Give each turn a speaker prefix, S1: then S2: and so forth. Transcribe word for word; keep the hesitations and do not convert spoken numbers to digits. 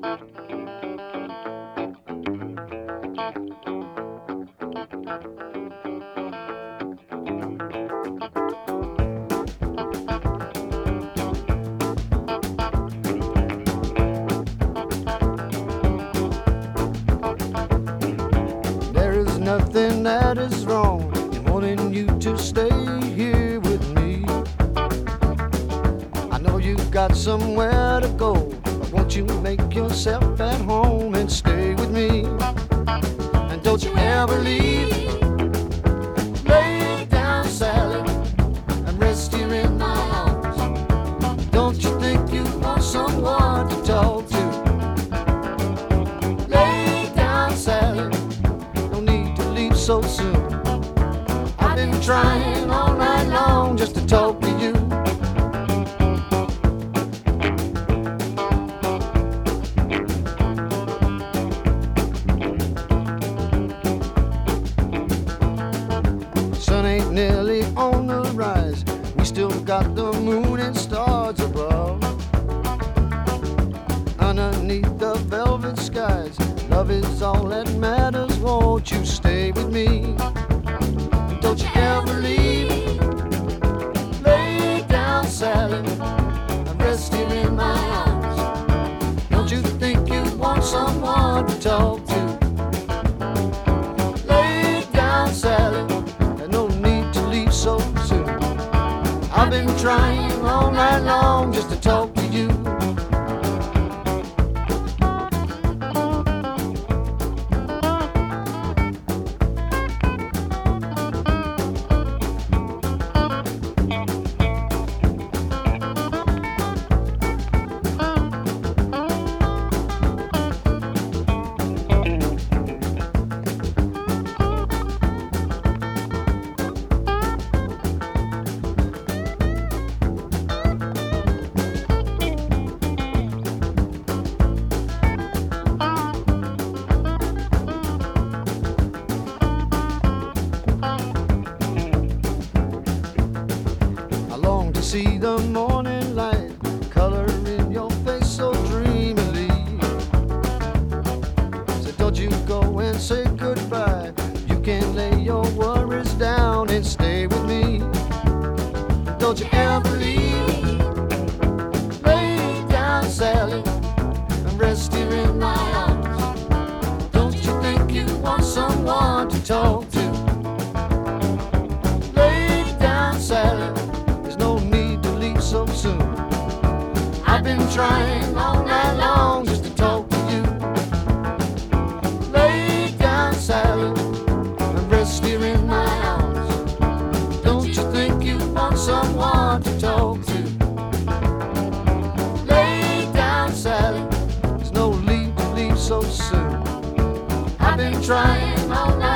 S1: There is nothing that is wrong in wanting you to stay here with me. I know you've got somewhere to go, but won't you make yourself at home and stay with me? And don't you ever leave. Lay down, Sally, and rest here in my arms. Don't you think you want someone to talk to? Lay down, Sally, no need to leave so soon. I've been trying all night long just to talk to you. Sun ain't nearly on the rise, we still got the moon and stars above. Underneath the velvet skies, love is all that matters. Won't you stay with me? Don't you ever leave. Lay down, Sally, and rest here in my arms. Don't you think you want someone to talk to? Lay down, Sally, and no need to leave so soon. I've been trying all night long just to talk to you. See the morning light color in your face so dreamily. So don't you go and say goodbye. You can lay your worries down and stay with me. Don't you ever leave. Lay down, Sally, and rest here in my arms. Don't you think you want someone to talk to? Lay down, Sally, no need to leave so soon. I've been trying all night long just to talk to you. Lay down, Sally, and rest here in my arms. Don't you think you want someone to talk to? Lay down, Sally, there's no need to leave so soon. I've been trying all night